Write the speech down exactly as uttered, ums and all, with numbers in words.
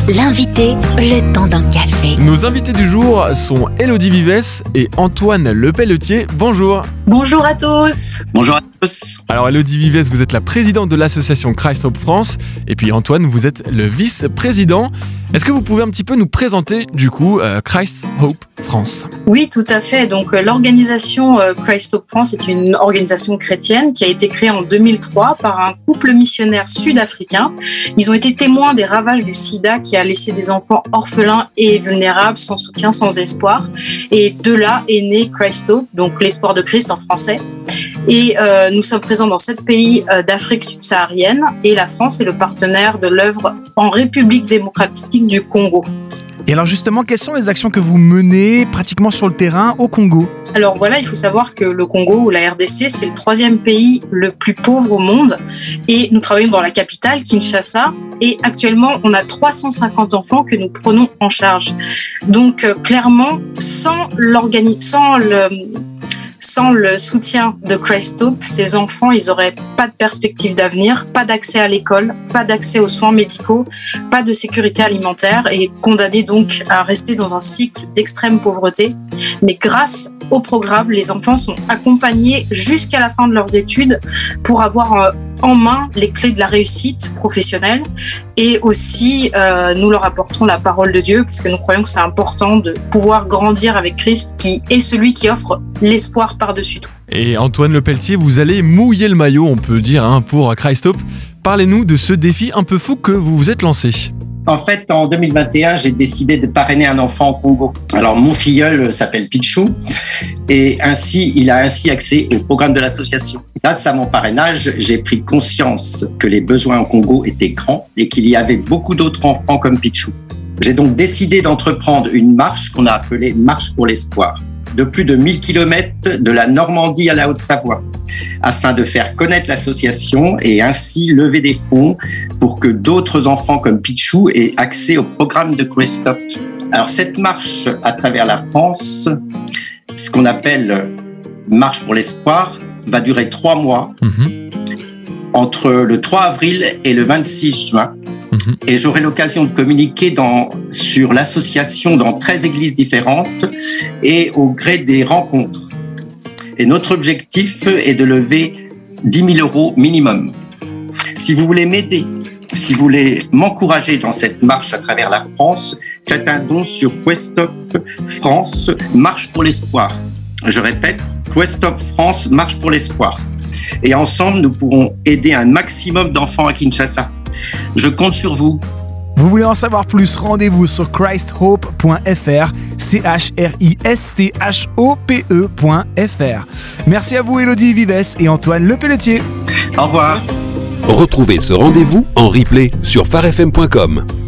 L'invité, le temps d'un café. Nos invités du jour sont Élodie Vives et Antoine Lepelletier. Bonjour. Bonjour à tous. Bonjour à tous. Alors Élodie Vives, vous êtes la présidente de l'association Christ Hope France et puis Antoine, vous êtes le vice-président. Est-ce que vous pouvez un petit peu nous présenter du coup euh, Christ Hope France ? Oui, tout à fait. Donc euh, l'organisation euh, Christ Hope France est une organisation chrétienne qui a été créée en deux mille trois par un couple missionnaire sud-africain. Ils ont été témoins des ravages du sida qui a laissé des enfants orphelins et vulnérables, sans soutien, sans espoir. Et de là est né Christ Hope, donc l'espoir de Christ en français. Et euh, nous sommes présents dans sept pays euh, d'Afrique subsaharienne et la France est le partenaire de l'œuvre en République démocratique du Congo. Et alors justement, quelles sont les actions que vous menez pratiquement sur le terrain au Congo ? Alors voilà, il faut savoir que le Congo ou la R D C, c'est le troisième pays le plus pauvre au monde et nous travaillons dans la capitale, Kinshasa, et actuellement on a trois cent cinquante enfants que nous prenons en charge. Donc euh, clairement, sans, l'organi- sans le... Sans le soutien de Christ Hope, ces enfants, ils n'auraient pas de perspective d'avenir, pas d'accès à l'école, pas d'accès aux soins médicaux, pas de sécurité alimentaire et condamnés donc à rester dans un cycle d'extrême pauvreté. Mais grâce au programme, les enfants sont accompagnés jusqu'à la fin de leurs études pour avoir en main les clés de la réussite professionnelle et aussi euh, nous leur apporterons la parole de Dieu parce que nous croyons que c'est important de pouvoir grandir avec Christ qui est celui qui offre l'espoir par-dessus tout. Et Antoine Lepelletier, vous allez mouiller le maillot, on peut dire, hein, pour Christ Hope. Parlez-nous de ce défi un peu fou que vous vous êtes lancé. En fait, en deux mille vingt et un, j'ai décidé de parrainer un enfant au Congo. Alors, mon filleul s'appelle Pichou et ainsi, il a ainsi accès au programme de l'association. Grâce à mon parrainage, j'ai pris conscience que les besoins au Congo étaient grands et qu'il y avait beaucoup d'autres enfants comme Pichou. J'ai donc décidé d'entreprendre une marche qu'on a appelée Marche pour l'espoir, de plus de mille kilomètres de la Normandie à la Haute-Savoie, afin de faire connaître l'association et ainsi lever des fonds pour que d'autres enfants comme Pichou aient accès au programme de Christ Hope. Alors cette marche à travers la France, ce qu'on appelle Marche pour l'espoir, va durer trois mois, mmh. entre le trois avril et le vingt-six juin. Mmh. Et j'aurai l'occasion de communiquer dans, sur l'association dans treize églises différentes et au gré des rencontres. Et notre objectif est de lever dix mille euros minimum. Si vous voulez m'aider, si vous voulez m'encourager dans cette marche à travers la France, faites un don sur Christ Hope France, Marche pour l'espoir. Je répète, Christ Hope France, Marche pour l'espoir. Et ensemble, nous pourrons aider un maximum d'enfants à Kinshasa. Je compte sur vous. Vous voulez en savoir plus, rendez-vous sur christ hope point f r, C H R I S T H O P E point F R. Merci à vous Élodie Vives et Antoine Lepelletier. Au revoir. Retrouvez ce rendez-vous en replay sur phare f m point com.